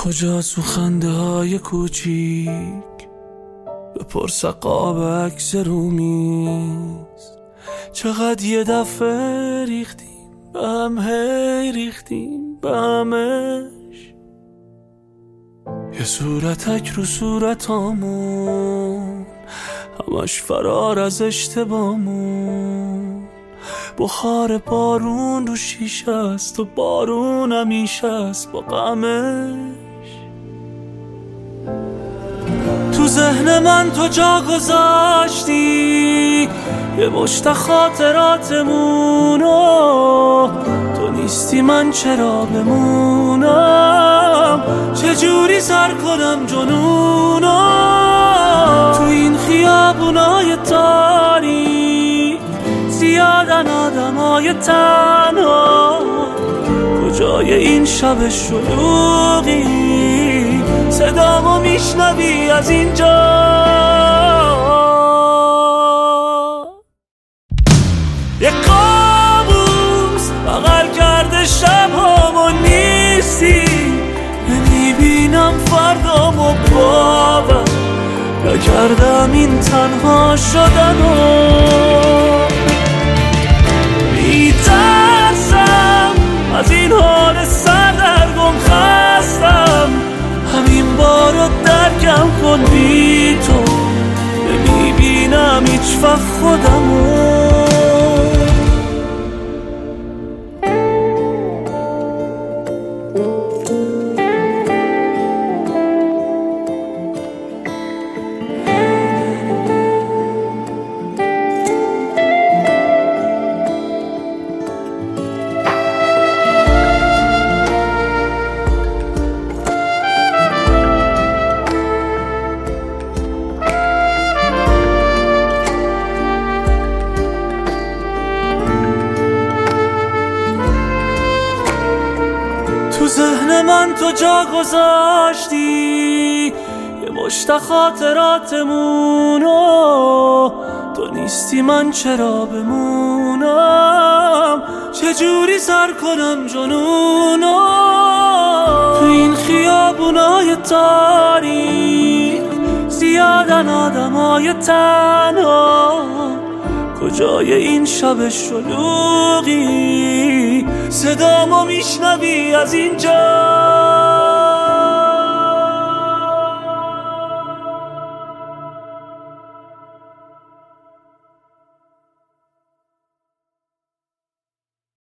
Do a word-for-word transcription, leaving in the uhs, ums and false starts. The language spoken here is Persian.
کجا تو خنده های کوچیک بپرس قاب عکس رومیز، چقدر یه دفعه ریختیم به هم، هی ریختیم به همش. یه صورتک رو صورتامون، همش فرار از اشتباهمون. بخار بارون رو شیشه است و بارون همیشه است با غمش. تو ذهن من تو جا گذاشتی یه مشت خاطراتمونو، تو نیستی من چرا بمونم، چجوری سر کنم جنونو. تو این خیابونای تاریک زیادن آدمای تنها، کجای این شب شلوغی صدامو میشنوی از اینجا. یه قابوس بغل کرده شبامو، نیستی نمیبینم فردامو، باور نکردم این تنها شدنو. میترسم از این حال سردرگم، خستم همین بارو درکم کن، بی تو نمیبینم هیچ وقت خودمو. تو ذهن من تو جا گذاشتی یه مشت خاطراتمونو، تو نیستی من چرا بمونم، چجوری سر کنم جنونو. تو این خیابونای تاریک زیادن آدمای تنها، کجای این شب شلوغی صدامو میشنوی از اینجا.